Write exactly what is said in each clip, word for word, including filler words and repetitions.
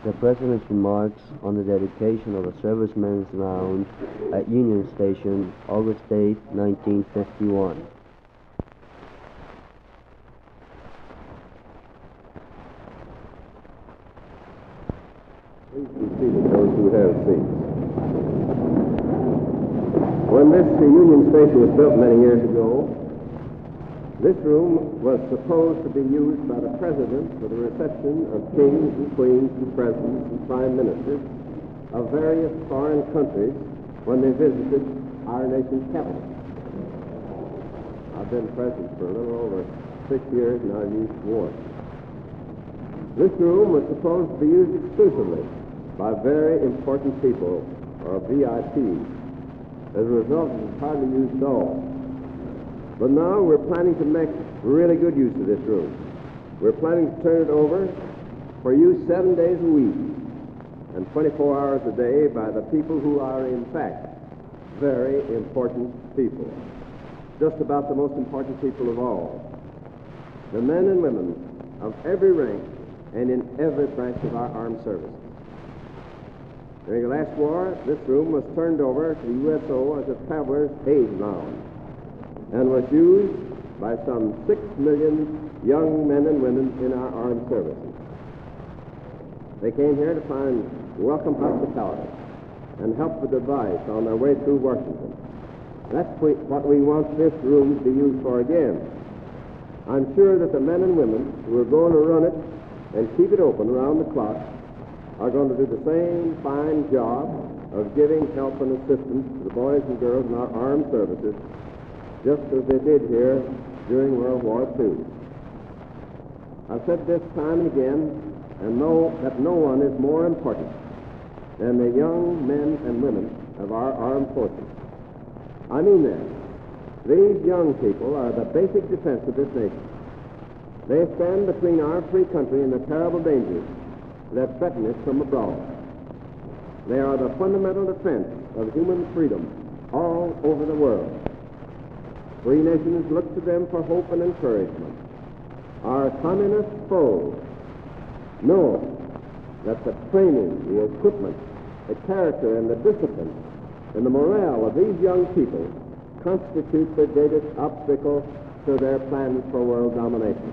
The President's remarks on the dedication of a Servicemen's Lounge at Union Station, August eighth, nineteen fifty-one. Please be seated, those who have seats. When this uh, Union Station was built many years ago, this room was supposed to be used by the President for the reception of kings and queens and presidents and prime ministers of various foreign countries when they visited our nation's capital. I've been President for a little over six years, and I've used once. This room was supposed to be used exclusively by very important people, or V I Ps. As a result, it was hardly used at all. But now we're planning to make really good use of this room. We're planning to turn it over for use seven days a week and twenty-four hours a day by the people who are, in fact, very important people. Just about the most important people of all. The men and women of every rank and in every branch of our armed services. During the last war, this room was turned over to the U S O as a traveler's aid lounge and was used by some six million young men and women in our armed services. They came here to find welcome hospitality and help with advice on their way through Washington. That's what we want this room to be used for again. I'm sure that the men and women who are going to run it and keep it open around the clock are going to do the same fine job of giving help and assistance to the boys and girls in our armed services, just as they did here during World War Two. I've said this time and again, and know that no one is more important than the young men and women of our armed forces. I mean that. These young people are the basic defense of this nation. They stand between our free country and the terrible dangers that threaten it from abroad. They are the fundamental defense of human freedom all over the world. Free nations look to them for hope and encouragement. Our communist foes know that the training, the equipment, the character, and the discipline, and the morale of these young people constitute the greatest obstacle to their plans for world domination.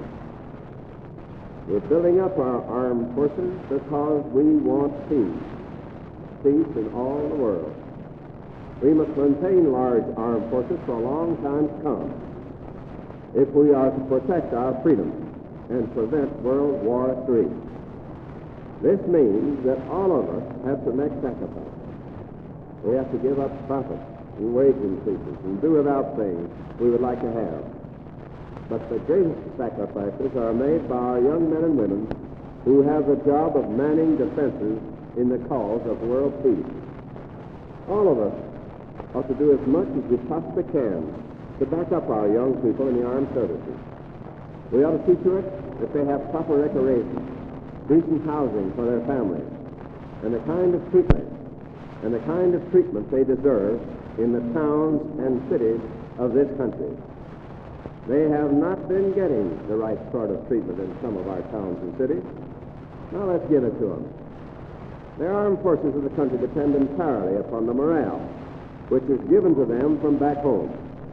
We're building up our armed forces because we want peace, peace in all the world. We must maintain large armed forces for a long time to come if we are to protect our freedom and prevent World War Three. This means that all of us have to make sacrifices. We have to give up profits and wage increases and do without things we would like to have. But the greatest sacrifices are made by our young men and women who have the job of manning defenses in the cause of world peace. All of us ought to do as much as we possibly can to back up our young people in the armed services. We ought to see to it that they have proper recreation, decent housing for their families, and the kind of treatment and the kind of treatment they deserve in the towns and cities of this country. They have not been getting the right sort of treatment in some of our towns and cities. Now let's give it to them. The armed forces of the country depend entirely upon the morale which is given to them from back home.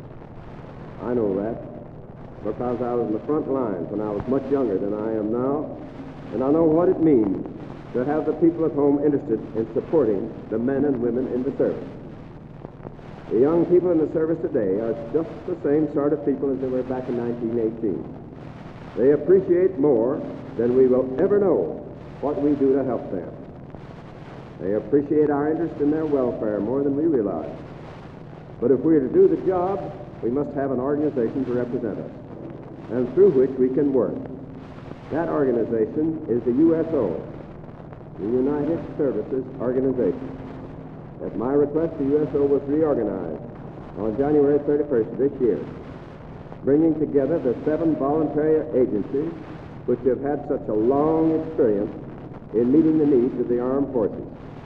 I know that because I was in the front lines when I was much younger than I am now, and I know what it means to have the people at home interested in supporting the men and women in the service. The young people in the service today are just the same sort of people as they were back in nineteen eighteen. They appreciate more than we will ever know what we do to help them. They appreciate our interest in their welfare more than we realize. But if we are to do the job, we must have an organization to represent us, and through which we can work. That organization is the U S O, the United Services Organization. At my request, the U S O was reorganized on January thirty-first of this year, bringing together the seven voluntary agencies which have had such a long experience in meeting the needs of the armed forces.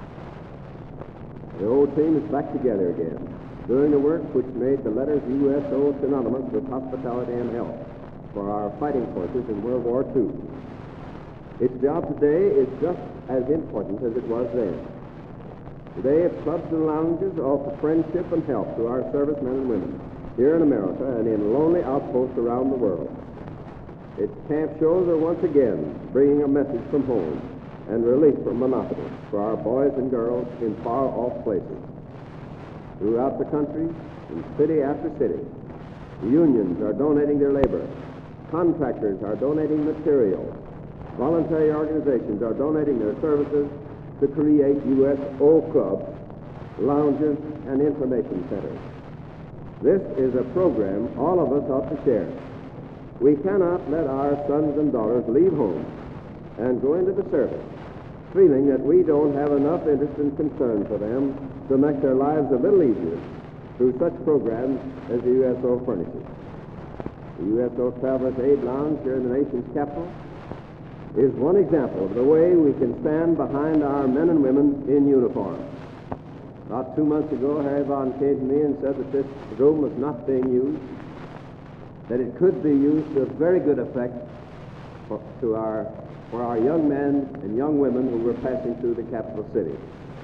The old team is back together again, doing the work which made the letters U S O synonymous with hospitality and help for our fighting forces in World War Two. Its job today is just as important as it was then. Today, its clubs and lounges offer friendship and help to our servicemen and women here in America and in lonely outposts around the world. Its camp shows are once again bringing a message from home and relief from monotony for our boys and girls in far-off places. Throughout the country, in city after city, the unions are donating their labor, contractors are donating materials, voluntary organizations are donating their services to create U S O clubs, lounges, and information centers. This is a program all of us ought to share. We cannot let our sons and daughters leave home and go into the service feeling that we don't have enough interest and concern for them to make their lives a little easier through such programs as the U S O furnishes. The U S O Travelers Aid Lounge here in the nation's capital is one example of the way we can stand behind our men and women in uniform. About two months ago, Harry Vaughn came to me and said that this room was not being used, that it could be used to very good effect for, to our, for our young men and young women who were passing through the capital city.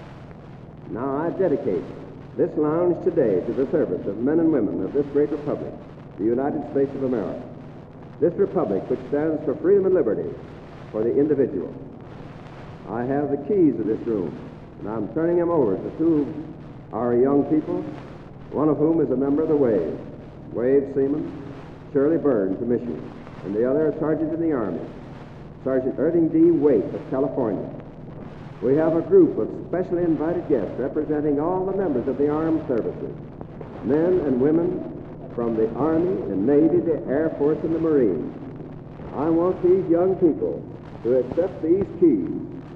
Now I dedicate this lounge today to the service of men and women of this great republic, the United States of America. This republic which stands for freedom and liberty for the individual. I have the keys of this room, and I'm turning them over to two of our young people, one of whom is a member of the Wave, Wave Seaman Shirley Burns of Michigan, and the other a sergeant in the Army, Sergeant Irving D. Waite of California. We have a group of specially invited guests representing all the members of the armed services, men and women from the Army, the Navy, the Air Force, and the Marines. I want these young people to accept these keys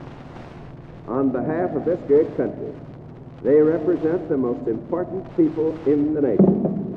on behalf of this great country. They represent the most important people in the nation.